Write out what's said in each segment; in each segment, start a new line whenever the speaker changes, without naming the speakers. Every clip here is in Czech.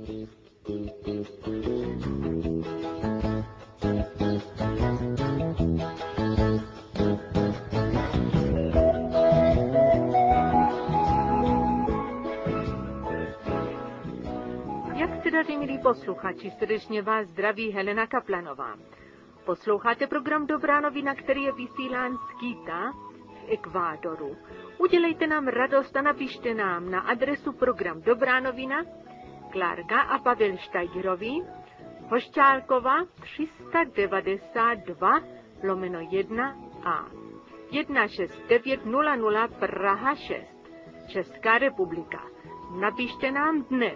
Jak se daří, milí posluchači, srdečně vás zdraví Helena Kaplanová. Posloucháte program Dobrá novina, který je vysílán z Quita v Ekvádoru. Udělejte nám radost a napište nám na adresu program Dobrá novina, Klárka a Pavel Štajgerovi, Hošťálkova 392/1A 16900 Praha 6, Česká republika. Napište nám dnes.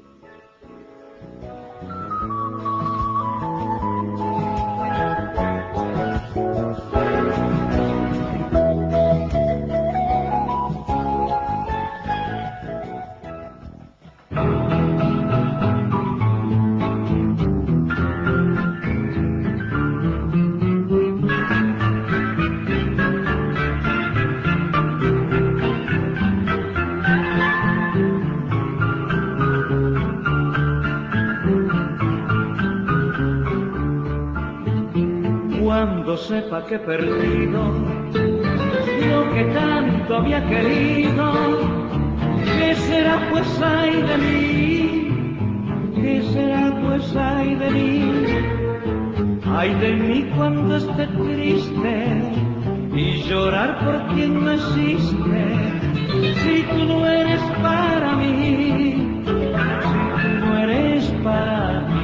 Cuando sepa que he perdido lo que tanto había querido, ¿qué será pues ay de mí? ¿Qué será pues ay de mí? Ay de mí cuando esté triste y llorar por quien no existe, si tú no eres para mí, si tú no eres para mí.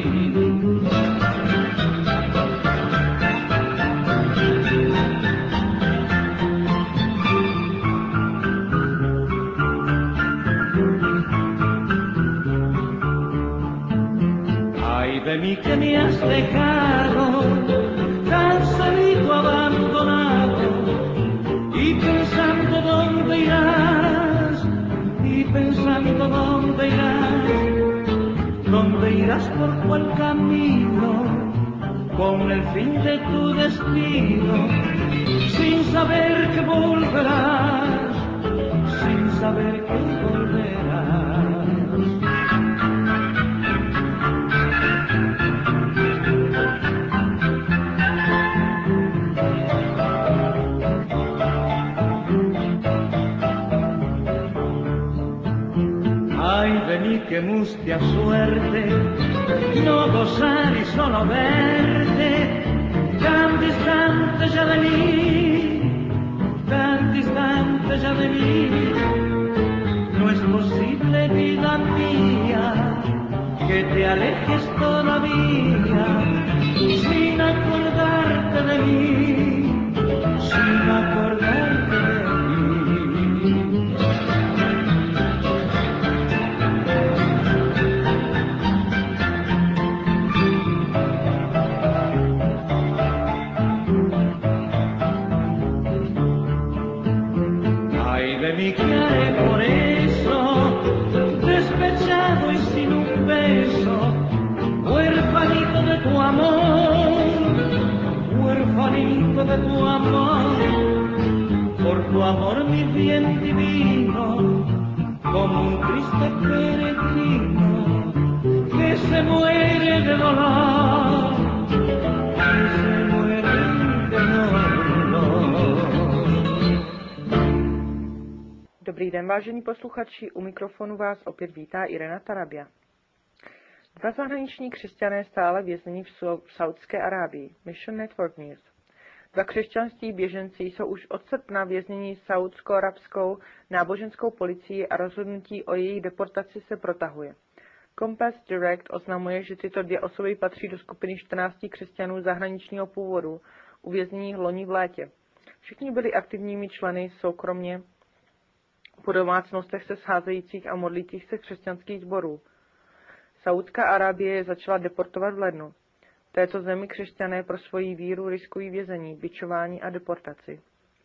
De mí que me has dejado tan solito, abandonado, y pensando dónde irás, y pensando dónde irás por cuál camino, con el fin de tu destino, sin saber que volverás, sin saber que volverás. De mí que mustia suerte, no gozar y solo verte, tan distante ya de mí, tan distante ya de mí. No es posible, vida mía, que te alejes todavía, sin acordarte de mí, sin acordarte de mí. De mí que haré por eso, despechado y sin un beso, huerfanito de tu amor, huerfanito de tu amor, por tu amor mi bien divino, como un triste peregrino que se muere de dolor, que se muere de dolor.
Dobrý den, vážení posluchači, u mikrofonu vás opět vítá Irena Tarabia. Dva zahraniční křesťané stále vězněni v Saúdské Arábii. Mission Network News. Dva křesťanští běženci jsou už od srpna vězněni saúdsko-arabskou náboženskou policií a rozhodnutí o jejich deportaci se protahuje. Compass Direct oznamuje, že tyto dvě osoby patří do skupiny 14 křesťanů zahraničního původu uvězněných loni v létě. Všichni byli aktivními členy soukromně po domácnostech se scházejících a modlících se křesťanských sborů. Saúdská Arábie je začala deportovat v lednu. V této zemi křesťané pro svoji víru riskují vězení, bičování a deportaci.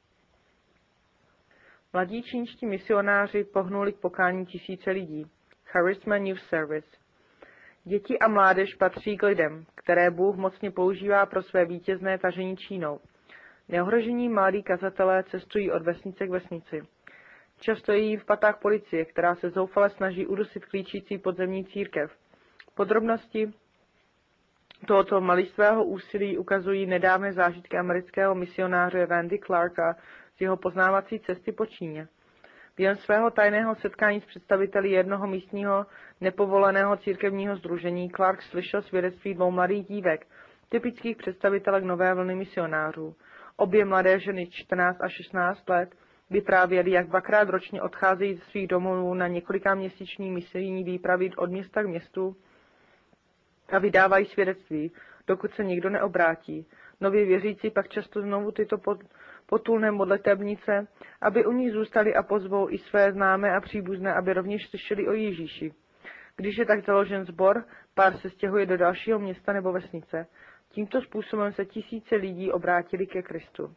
Mladí čínští misionáři pohnuli k pokání tisíce lidí. Charisma News Service. Děti a mládež patří k lidem, které Bůh mocně používá pro své vítězné tažení Čínou. Neohrožení mladí kazatelé cestují od vesnice k vesnici. Často je jí v patách policie, která se zoufale snaží udusit klíčící podzemní církev. Podrobnosti tohoto malístvého úsilí ukazují nedávné zážitky amerického misionáře Randy Clarka z jeho poznávací cesty po Číně. Během svého tajného setkání s představiteli jednoho místního nepovoleného církevního sdružení Clark slyšel svědectví dvou mladých dívek, typických představitelek nové vlny misionářů. Obě mladé ženy 14 a 16 let vyprávěly, jak dvakrát ročně odcházejí ze svých domovů na několikaměsíční misijní výpravy od města k městu a vydávají svědectví, dokud se nikdo neobrátí. Nově věřící pak často znovu tyto potulné modlitebnice, aby u nich zůstali a pozvou i své známé a příbuzné, aby rovněž slyšeli o Ježíši. Když je tak založen sbor, pár se stěhuje do dalšího města nebo vesnice. Tímto způsobem se tisíce lidí obrátili ke Kristu.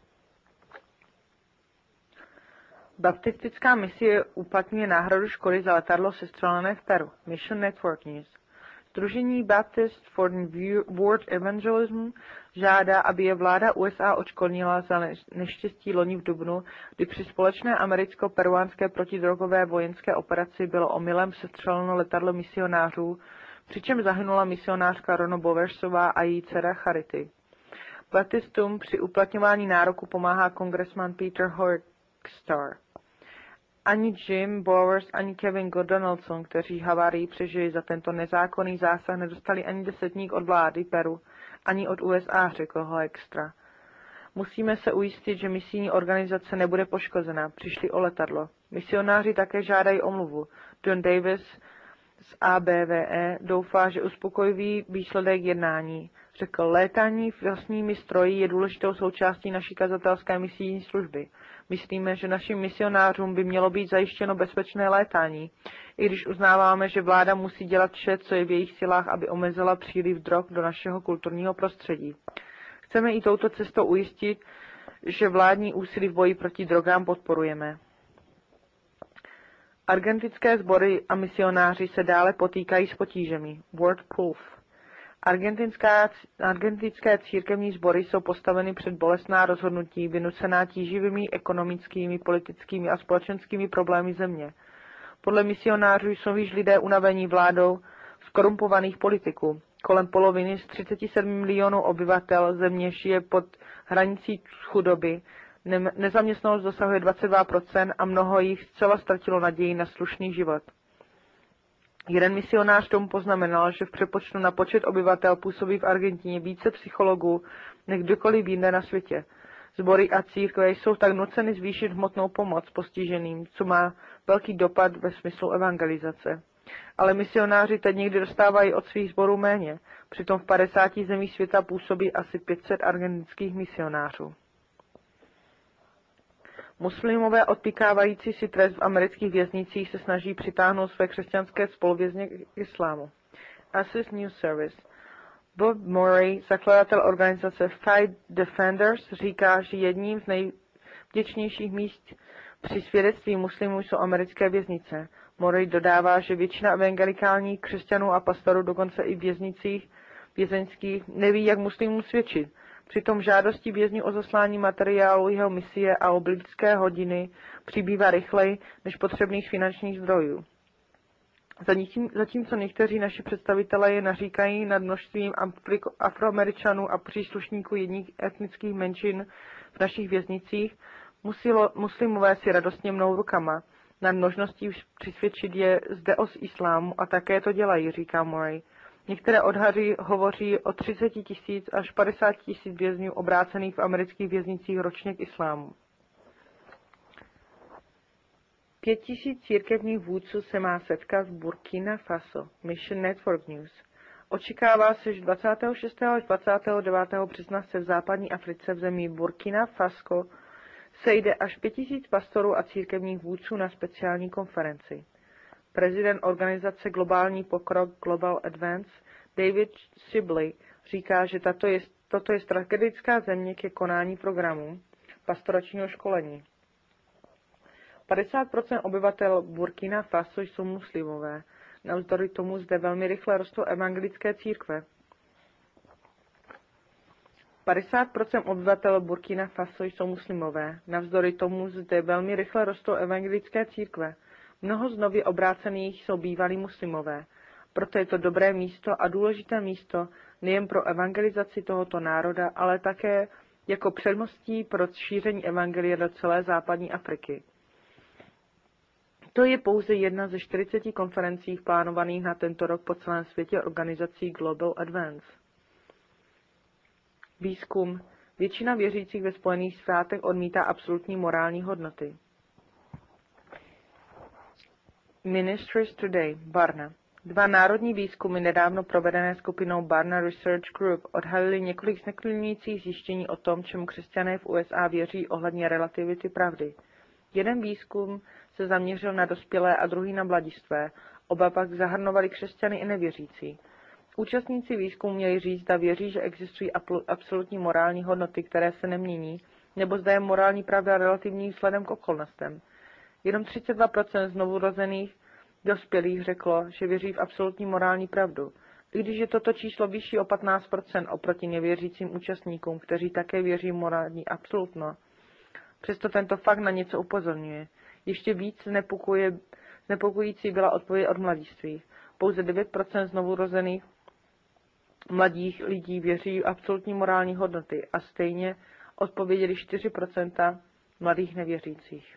Baptistická misie uplatňuje náhradu škody za letadlo sestřelené v Peru. Mission Network News. Sdružení Baptist for World Evangelism žádá, aby je vláda USA odškodnila za neštěstí loni v dubnu, kdy při společné americko-peruánské protidrogové vojenské operaci bylo omylem sestřeleno letadlo misionářů, přičemž zahynula misionářka Rono Bowersová a její dcera Charity. Baptistům při uplatňování nároku pomáhá kongresman Peter Hoekstra. Ani Jim Bowers, ani Kevin Donaldson, kteří havárii přežili za tento nezákonný zásah, nedostali ani desetník od vlády Peru, ani od USA, řekl Hoekstra. Musíme se ujistit, že misijní organizace nebude poškozena. Přišli o letadlo. Misionáři také žádají omluvu. John Davis z ABVE doufá, že uspokojivý výsledek jednání. Řekl, létání vlastními stroji je důležitou součástí naší kazatelské misijní služby. Myslíme, že našim misionářům by mělo být zajištěno bezpečné létání, i když uznáváme, že vláda musí dělat vše, co je v jejich silách, aby omezila příliv drog do našeho kulturního prostředí. Chceme i touto cestou ujistit, že vládní úsilí v boji proti drogám podporujeme. Argentinské sbory a misionáři se dále potýkají s potížemi. Word proof. Argentinské církevní sbory jsou postaveny před bolestná rozhodnutí vynucená tíživými ekonomickými, politickými a společenskými problémy země. Podle misionářů jsou již lidé unavení vládou skorumpovaných politiků. Kolem poloviny z 37 milionů obyvatel země žije pod hranicí chudoby, nezaměstnanost dosahuje 22% a mnoho jich zcela ztratilo naději na slušný život. Jeden misionář tomu poznamenal, že v přepočtu na počet obyvatel působí v Argentině více psychologů než kdokoliv jinde na světě. Sbory a církve jsou tak nuceny zvýšit hmotnou pomoc postiženým, co má velký dopad ve smyslu evangelizace. Ale misionáři teď někdy dostávají od svých sborů méně. Přitom v 50 zemích světa působí asi 500 argentinských misionářů. Muslimové odpikávající si trest v amerických věznicích se snaží přitáhnout své křesťanské spoluvězně k islámu. Access News Service. Bob Murray, zakladatel organizace Fight Defenders, říká, že jedním z nejvděčnějších míst při svědectví muslimů jsou americké věznice. Murray dodává, že většina evangelikálních křesťanů a pastorů, dokonce i vězeňských, neví, jak muslimům svědčit. Přitom žádosti vězňů o zaslání materiálu jeho misie a o biblické hodiny přibývá rychleji než potřebných finančních zdrojů. Zatímco někteří naši představitelé je naříkají nad množstvím Afroameričanů a příslušníků jedních etnických menšin v našich věznicích, muslimové si radostně mnou rukama nad možností přisvědčit je zde o islámu a také to dělají, říká Murray. Některé odhady hovoří o 30 000 až 50 000 vězňů obrácených v amerických věznicích ročně k islámu. 5 000 církevních vůdců se má setkat v Burkina Faso. Mission Network News. Očekává se, že 26. až 29. března se v západní Africe v zemi Burkina Faso sejde až 5 000 pastorů a církevních vůdců na speciální konferenci. Prezident organizace Globální pokrok Global Advance David Sibley říká, že toto je strategická země ke konání programu pastoračního školení. 50% obyvatel Burkina Faso jsou muslimové. Navzdory tomu zde velmi rychle rostou evangelické církve. 50% obyvatel Burkina Faso jsou muslimové. Navzdory tomu zde velmi rychle rostou evangelické církve. Mnoho z nově obrácených jsou bývalí muslimové. Proto je to dobré místo a důležité místo nejen pro evangelizaci tohoto národa, ale také jako předmostí pro šíření evangelia do celé západní Afriky. To je pouze jedna ze 40 konferencí plánovaných na tento rok po celém světě organizací Global Advance. Výzkum. Většina věřících ve Spojených státech odmítá absolutní morální hodnoty. Ministries Today, Barna. 2 národní výzkumy nedávno provedené skupinou Barna Research Group odhalily několik zneklidňujících zjištění o tom, čemu křesťané v USA věří ohledně relativity pravdy. Jeden výzkum se zaměřil na dospělé a druhý na mladistvé, oba pak zahrnovali křesťany i nevěřící. Účastníci výzkumu měli říct, zda věří, že existují absolutní morální hodnoty, které se nemění, nebo zda je morální pravda relativní vzhledem k okolnostem. Jenom 32% znovurozených dospělých řeklo, že věří v absolutní morální pravdu, i když je toto číslo vyšší o 15% oproti nevěřícím účastníkům, kteří také věří v morální absolutno. Přesto tento fakt na něco upozorňuje. Ještě víc znepokojící byla odpověď od mladistvých. Pouze 9% znovurozených mladých lidí věří v absolutní morální hodnoty a stejně odpověděli 4% mladých nevěřících.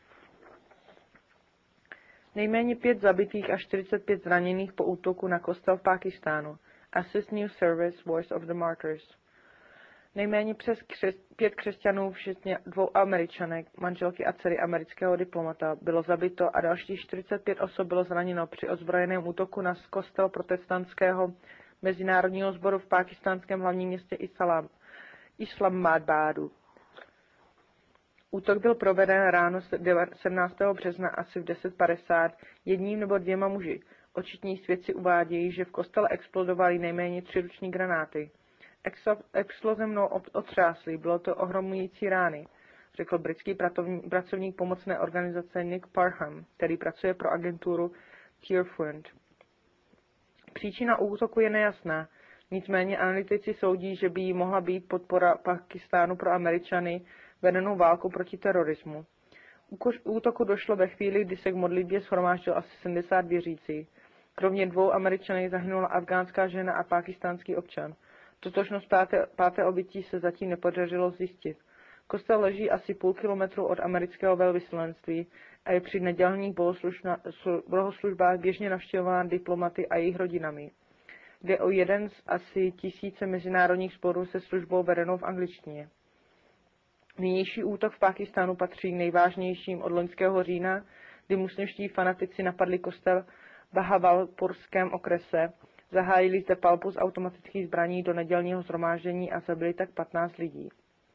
Nejméně 5 zabitých a 45 zraněných po útoku na kostel v Pákistánu. Assist News Service Voice of the Martyrs. Nejméně přes 5 křesťanů, včetně 2 Američanek, manželky a dcery amerického diplomata, bylo zabito a dalších 45 osob bylo zraněno při ozbrojeném útoku na kostel protestantského mezinárodního sboru v pákistánském hlavním městě Islamabadu. Útok byl proveden ráno 17. března asi v 10:50 jedním nebo 2 muži. Očitní svědci uvádějí, že v kostele explodovaly nejméně 3 ruční granáty. Exploze mnou otřásly, bylo to ohromující rány, řekl britský pracovník pomocné organizace Nick Parham, který pracuje pro agenturu Tearfund. Příčina útoku je nejasná, nicméně analytici soudí, že by jí mohla být podpora Pákistánu pro Američany vedenou válku proti terorismu. Útoku došlo ve chvíli, kdy se k modlitbě shromáždilo asi 70 věřících. Kromě 2 Američanů zahynula afgánská žena a pákistánský občan. Totožnost páté obětí se zatím nepodařilo zjistit. Kostel leží asi půl kilometru od amerického velvyslanectví a je při nedělních bohoslužbách běžně navštěvován diplomaty a jejich rodinami. Jde o jeden z asi 1000 mezinárodních sporů se službou vedenou v angličtině. Nynější útok v Pákistánu patří k nejvážnějším od loňského října, kdy muslimští fanatici napadli kostel v Bahawalpurském okrese, zahájili zde palbu z automatických zbraní do nedělního shromáždění a zabili tak 15 lidí.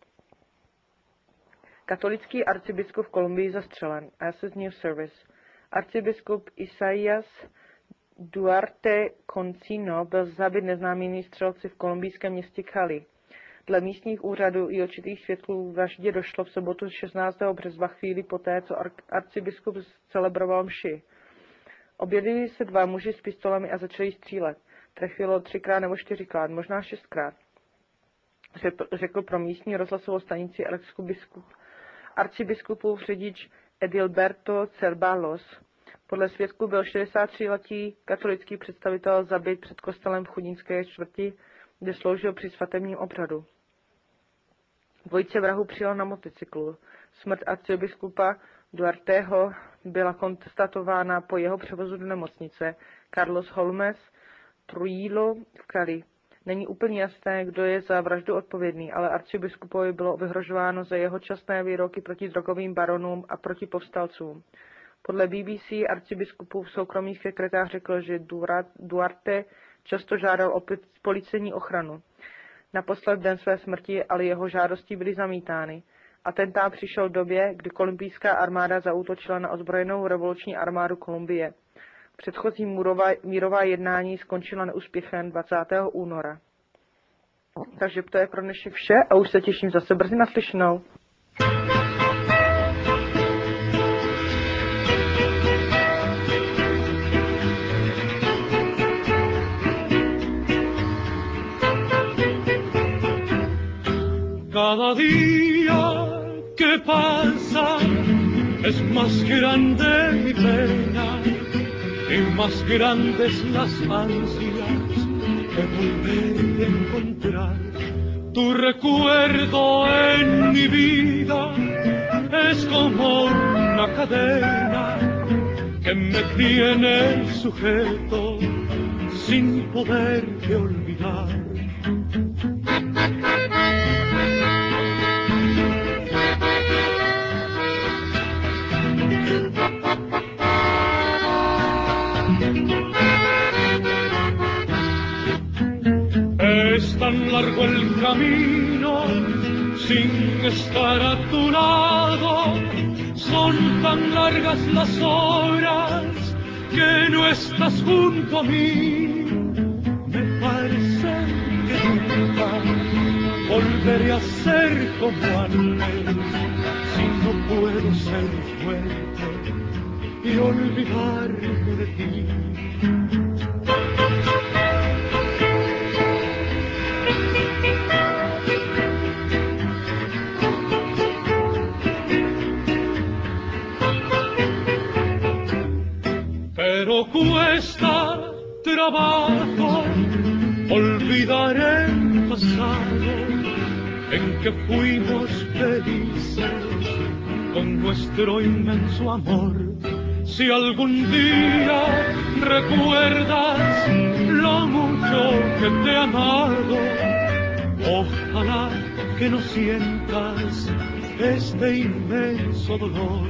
Katolický arcibiskup v Kolumbii zastřelen. Access News Service. Arcibiskup Isaías Duarte Concino byl zabit neznámými střelci v kolumbijském městě Cali. Dle místních úřadů i určitých svědků k vraždě došlo v sobotu 16. března chvíli poté, co arcibiskup celebroval mši. Objevili se 2 muži s pistolemi a začali střílet. Trefilo 3krát nebo 4krát, možná 6krát, řekl pro místní rozhlasovou stanici arcibiskupův řidič Edilberto Cerbalos. Podle svědků byl 63letý katolický představitel zabit před kostelem v chudinské čtvrti, kde sloužil při svatebním obřadu. Dvojice vrahů přijel na motocyklu. Smrt arcibiskupa Duarteho byla konstatována po jeho převozu do nemocnice Carlos Holmes Trujillo v Cali. Není úplně jasné, kdo je za vraždu odpovědný, ale arcibiskupovi bylo vyhrožováno za jeho časté výroky proti drogovým baronům a proti povstalcům. Podle BBC arcibiskupův soukromý sekretář řekl, že Duarte často žádal o policejní ochranu. Naposled den své smrti ale jeho žádosti byly zamítány. Atentát přišel v době, kdy kolumbijská armáda zaútočila na ozbrojenou revoluční armádu Kolumbie. Předchozí mírová jednání skončila neúspěchem 20. února. Takže to je pro dnešek vše a už se těším zase brzy naslyšenou.
Cada día que pasa es más grande mi pena y más grandes las ansias de volverte a encontrar. Tu recuerdo en mi vida es como una cadena que me tiene sujeto sin poderte olvidar. Es tan largo el camino sin estar a tu lado, son tan largas las horas que no estás junto a mí. Me parece que nunca volveré a ser como antes, si no puedo ser fuerte y olvidarme de ti. Pero cuesta trabajo olvidar el pasado en que fuimos felices con nuestro inmenso amor. Si algún día recuerdas lo mucho que te he amado, ojalá que no sientas este inmenso dolor.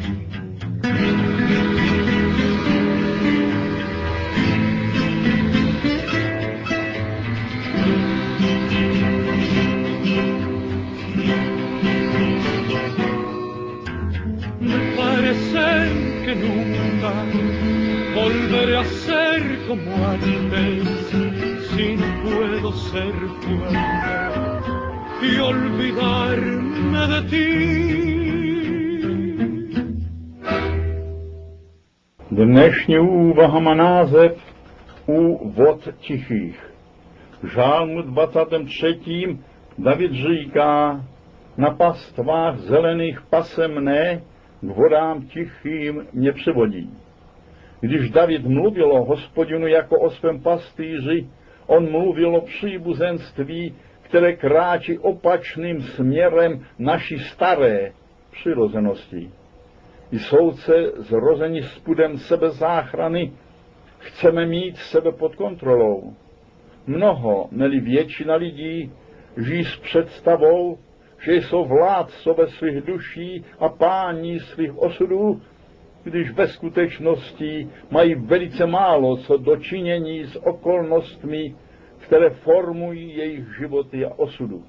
Que nunca volveré a ser como antes, si no puedo ser fuerte y olvidarme de ti.
Dnešní úvaha má název U vod tichých. V žálmu 23. David říká: na pastvách zelených pase mne, k vodám tichým mě přivodí. Když David mluvil o Hospodinu jako o svém pastýři, on mluvil o příbuzenství, které kráčí opačným směrem naší staré přirozenosti. Jsou se zrozeni s pudem sebezáchrany, chceme mít sebe pod kontrolou. Mnoho, neli většina lidí, žijí s představou, že jsou vládcové svých duší a páni svých osudů, když ve skutečnosti mají velice málo co dočinění s okolnostmi, které formují jejich životy a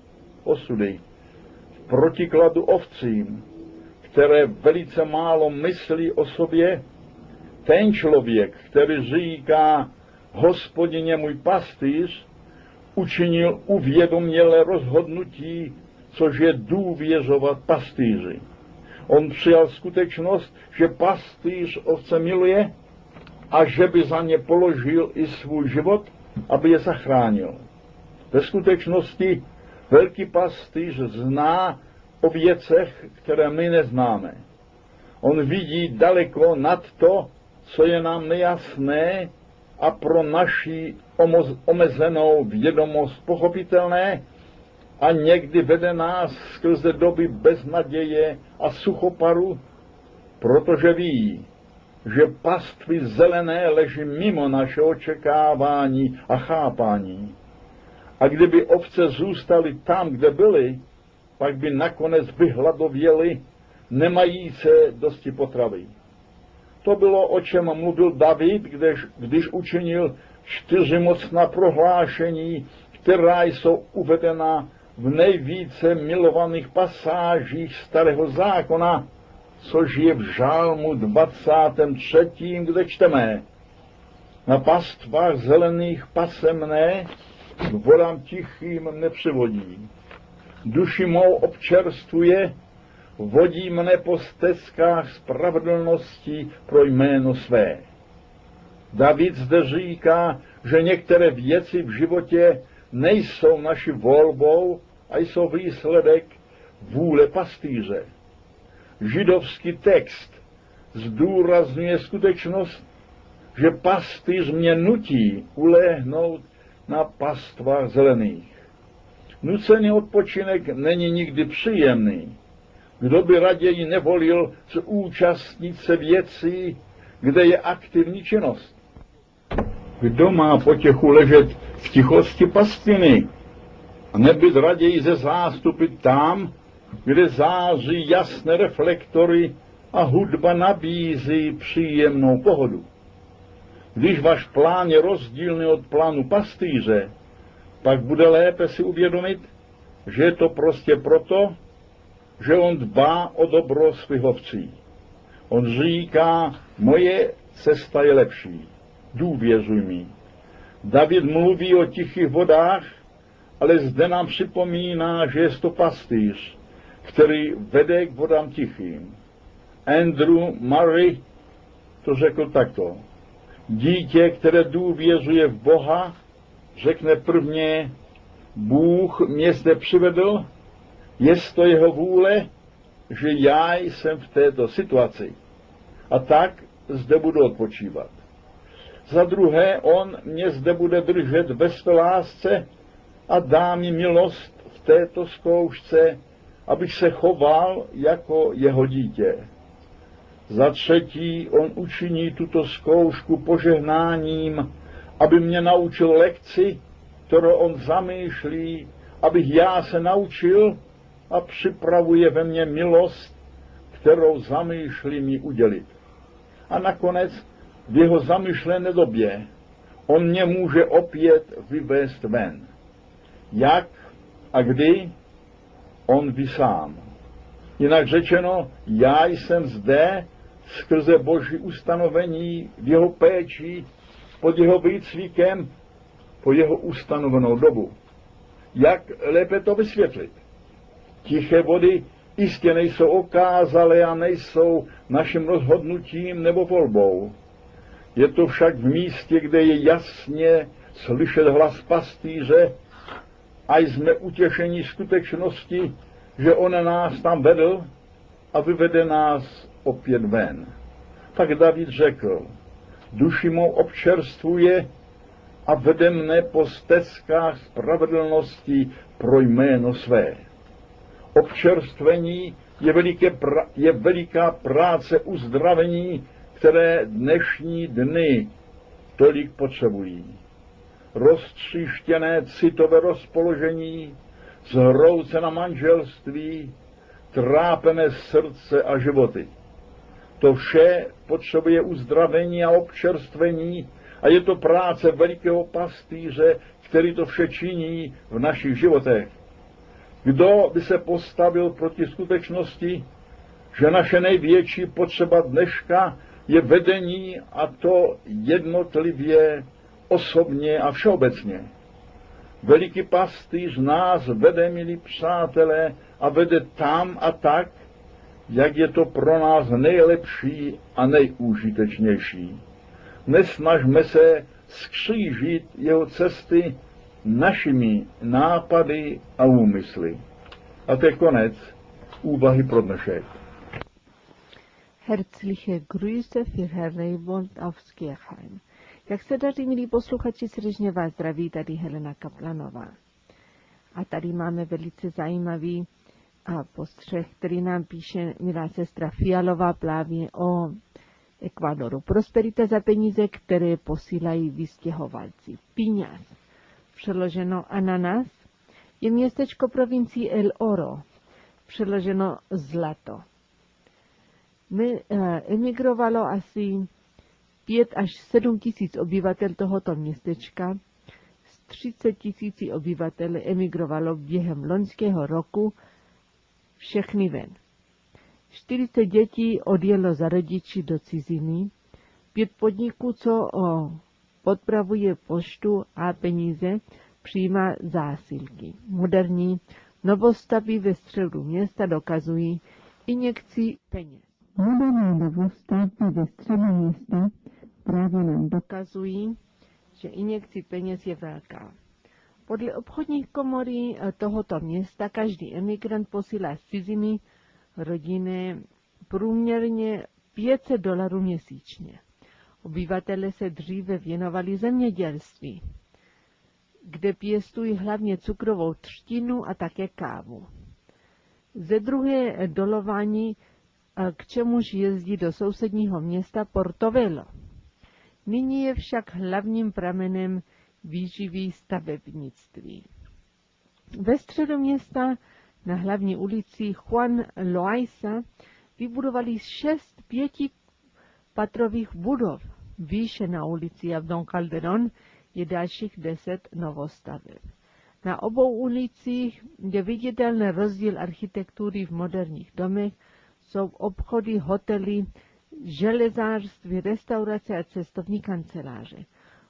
osudy. V protikladu ovcím, které velice málo myslí o sobě, ten člověk, který říká Hospodině můj pastýř, učinil uvědomělé rozhodnutí, což je důvěřovat pastýři. On přijal skutečnost, že pastýř ovce miluje a že by za ně položil i svůj život, aby je zachránil. Ve skutečnosti velký pastýř zná o věcech, které my neznáme. On vidí daleko nad to, co je nám nejasné a pro naši omezenou vědomost pochopitelné, a někdy vede nás skrze doby beznaděje a suchoparu, protože ví, že pastvy zelené leží mimo naše očekávání a chápání. A kdyby ovce zůstaly tam, kde byly, pak by nakonec vyhladověly, nemajíce dosti potravy. To bylo, o čem mluvil David, když učinil 4 mocná prohlášení, která jsou uvedena v nejvíce milovaných pasážích Starého zákona, což je v žálmu 23., kde čteme: na pastvách zelených pase mne, k vodám tichým mne přivodí. Duši mou občerstvuje, vodí mne po stezkách spravedlnosti pro jméno své. David zde říká, že některé věci v životě nejsou naší volbou a jsou výsledek vůle pastýře. Židovský text zdůrazňuje skutečnost, že pastýř mě nutí uléhnout na pastvách zelených. Nucený odpočinek není nikdy příjemný. Kdo by raději nevolil zúčastnit se věcí, kde je aktivní činnost? Kdo má potěchu ležet v tichosti pastviny a nebyt raději ze zástupy tam, kde září jasné reflektory a hudba nabízí příjemnou pohodu? Když váš plán je rozdílný od plánu pastýře, pak bude lépe si uvědomit, že je to prostě proto, že on dbá o dobro svých ovcí. On říká, moje cesta je lepší, důvěřuj mi. David mluví o tichých vodách, ale zde nám připomíná, že je to pastýř, který vede k vodám tichým. Andrew Murray to řekl takto. Dítě, které důvěřuje v Boha, řekne prvně, Bůh mě zde přivedl, jest to jeho vůle, že já jsem v této situaci. A tak zde budu odpočívat. Za druhé, on mě zde bude držet ve své lásce a dá mi milost v této zkoušce, abych se choval jako jeho dítě. Za třetí, on učiní tuto zkoušku požehnáním, aby mě naučil lekci, kterou on zamýšlí, abych já se naučil, a připravuje ve mně milost, kterou zamýšlí mi udělit. A nakonec v jeho zamýšlené době on mě může opět vyvést ven. Jak a kdy? On ví sám. Jinak řečeno, já jsem zde skrze Boží ustanovení v jeho péči, pod jeho výcvikem, po jeho ustanovenou dobu. Jak lépe to vysvětlit? Tiché vody jistě nejsou okázalé a nejsou naším rozhodnutím nebo volbou. Je to však v místě, kde je jasně slyšet hlas pastýře a jsme utěšení skutečnosti, že on nás tam vedl a vyvede nás opět ven. Tak David řekl, duši mou občerstvuje a vede mne po stezkách spravedlnosti pro jméno své. Občerstvení je veliká práce uzdravení, které dnešní dny tolik potřebují. Roztříštěné citové rozpoložení, zhroucené manželství, trápené srdce a životy. To vše potřebuje uzdravení a občerstvení a je to práce velikého pastýře, který to vše činí v našich životech. Kdo by se postavil proti skutečnosti, že naše největší potřeba dneška je vedení, a to jednotlivě, osobně a všeobecně. Veliký pastýř nás vede, milí přátelé, a vede tam a tak, jak je to pro nás nejlepší a nejúžitečnější. Nesnažme se skřížit jeho cesty našimi nápady a úmysly. A to je konec úvahy pro dnešek.
Herzliche Grüße für Herr Raybold aus Kirchheim. Jak se daří, milí posluchači, srdečně vás zdraví tady Helena Kaplanová. A tady máme velice zajímavý postřeh, který nám píše milá sestra Fialová právě o Ekvádoru. Prosperita za peníze, které posílají vystěhovalci. Piñas, přeloženo ananas, je městečko provincii El Oro, přeloženo zlato. Emigrovalo asi 5 až 7 tisíc obyvatel tohoto městečka. Z 30 tisíci obyvatel emigrovalo během loňského roku všechny ven. 40 dětí odjelo za rodiči do ciziny, 5 podniků, co podpravuje poštu a peníze, přijímá zásilky. Moderní novostavby ve středu města dokazují injekci peněz. Moderní novostavby ve středu města právě nám dokazují, že injekci peněz je velká. Podle obchodních komory tohoto města každý emigrant posílá z ciziny rodiny průměrně $500 měsíčně. Obyvatelé se dříve věnovali zemědělství, kde pěstují hlavně cukrovou třtinu a také kávu. Ze druhé dolování, k čemuž jezdí do sousedního města Portobello. Nyní je však hlavním pramenem výživy stavebnictví. Ve středu města na hlavní ulici Juan Loaiza vybudovali 6 5patrových budov. Výše na ulici Abdon Calderón je dalších 10 novostaveb. Na obou ulicích je viditelný rozdíl architektury v moderních domech, jsou obchody, hotely, železářství, restaurace a cestovní kanceláře.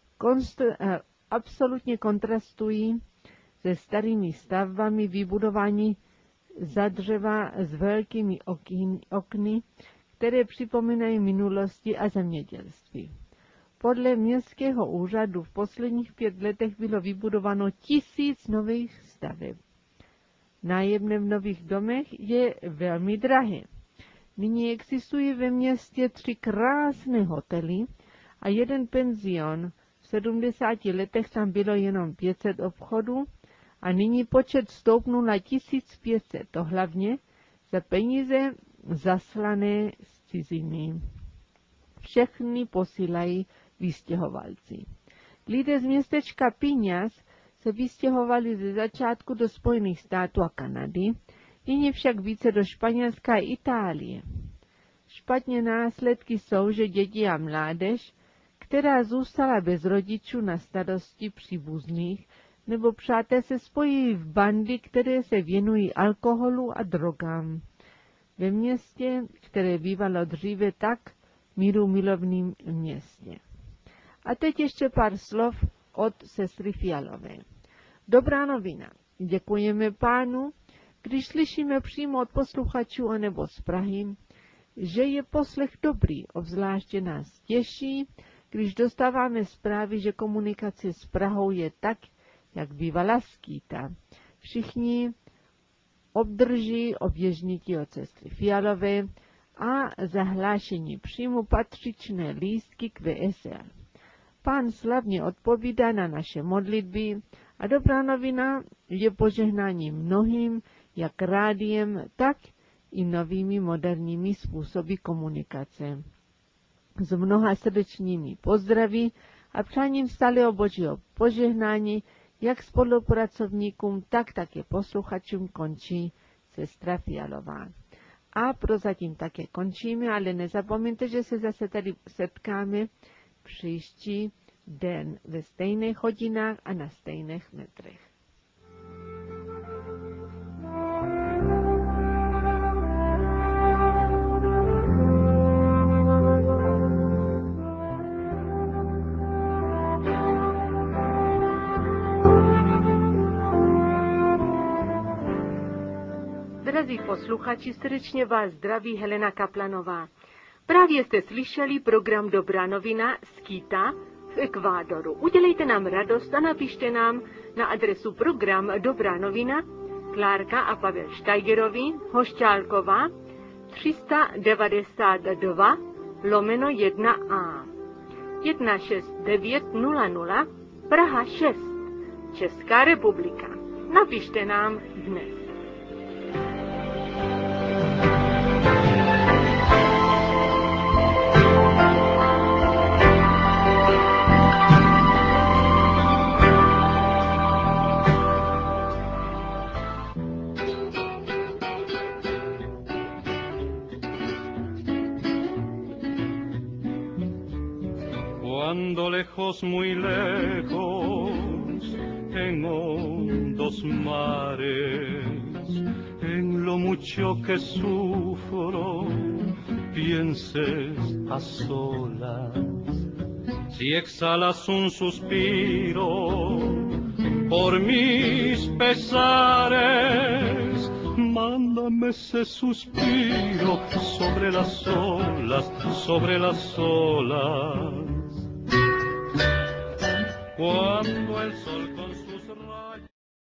Absolutně kontrastují se starými stavbami vybudování za dřeva s velkými okny, které připomínají minulosti a zemědělství. Podle městského úřadu v posledních 5 letech bylo vybudováno 1000 nových staveb. Nájemné v nových domech je velmi drahé. Nyní existují ve městě 3 krásné hotely a 1 penzion. V 70 letech tam bylo jenom 500 obchodů a nyní počet stoupnul na 1500, to hlavně za peníze zaslané z ciziny. Všechny posílají vystěhovalci. Lidé z městečka Piñas se vystěhovali ze začátku do Spojených států a Kanady, nyní však více do Španělska a Itálie. Špatné následky jsou, že děti a mládež, která zůstala bez rodičů na starosti příbuzných, nebo přátel se spojí v bandy, které se věnují alkoholu a drogám. Ve městě, které bývalo dříve tak mírumilovným městě. A teď ještě pár slov od sestry Fialové. Dobrá novina. Děkujeme Pánu, když slyšíme přímo od posluchačů anebo z Prahy, že je poslech dobrý, obzvláště nás těší, když dostáváme zprávy, že komunikace s Prahou je tak, jak bývala skýta. Všichni obdrží oběžníky od sestry Fialové a zahlášení příjmu patřičné lístky k VSL. Pán slavně odpovídá na naše modlitby a dobrá novina je požehnání mnohým, jak rádiem, tak i novými moderními způsoby komunikace. S mnoha srdečními pozdraví a přáním stáleho Božího požehnání, jak spolupracovníkům, tak také posluchačům končí sestra Fialová. A prozatím také končíme, ale nezapomeňte, že se zase tady setkáme příští den ve stejných hodinách a na stejných metrech. Drazí posluchači, srdečně vás zdraví Helena Kaplanová. Právě jste slyšeli program Dobrá novina z Quita v Ekvádoru. Udělejte nám radost a napište nám na adresu program Dobrá novina, Klárka a Pavel Steigerovi, Hošťálková, 392/1A, 16900, Praha 6, Česká republika. Napište nám dnes.
Cuando lejos, muy lejos, en hondos mares, en lo mucho que sufro, pienses a solas. Si exhalas un suspiro por mis pesares, mándame ese suspiro sobre las olas, sobre las olas. Cuando el sol